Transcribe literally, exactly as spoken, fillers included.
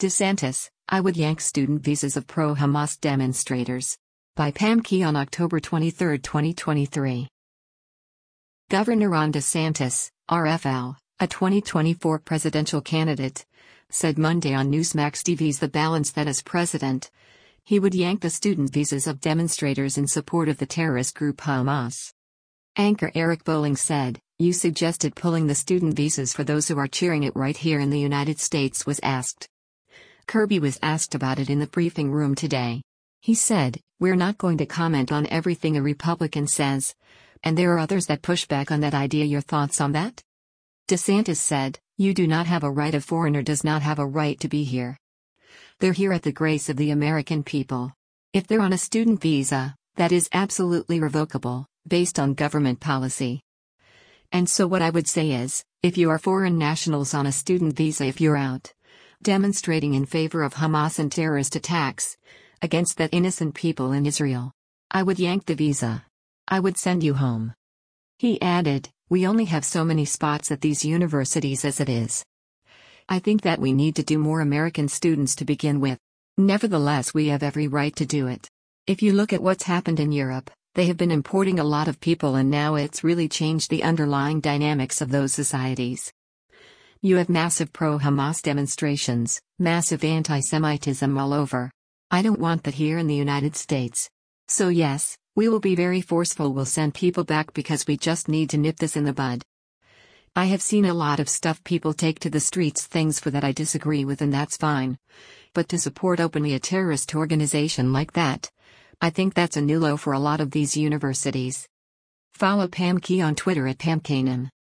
DeSantis, I would yank student visas of pro-Hamas demonstrators. By Pam Key on October twenty-third, twenty twenty-three. Governor Ron DeSantis, R F L, a twenty twenty-four presidential candidate, said Monday on Newsmax T V's The Balance that as president, he would yank the student visas of demonstrators in support of the terrorist group Hamas. Anchor Eric Bolling said, "You suggested pulling the student visas for those who are cheering it right here in the United States," was asked. Kirby was asked about it in the briefing room today. He said, "We're not going to comment on everything a Republican says. And there are others that push back on that idea. Your thoughts on that?" DeSantis said, "You do not have a right. A foreigner does not have a right to be here. They're here at the grace of the American people. If they're on a student visa, that is absolutely revocable, based on government policy. And so what I would say is, if you are foreign nationals on a student visa, if you're out demonstrating in favor of Hamas and terrorist attacks against that innocent people in Israel, I would yank the visa. I would send you home." He added, "We only have so many spots at these universities as it is. I think that we need to do more American students to begin with. Nevertheless, we have every right to do it. If you look at what's happened in Europe, they have been importing a lot of people, and now it's really changed the underlying dynamics of those societies. You have massive pro-Hamas demonstrations, massive anti-Semitism all over. I don't want that here in the United States. So yes, we will be very forceful. We'll send people back because we just need to nip this in the bud. I have seen a lot of stuff people take to the streets, things for that I disagree with, and that's fine. But to support openly a terrorist organization like that, I think that's a new low for a lot of these universities." Follow Pam Key on Twitter at Pam Kanan.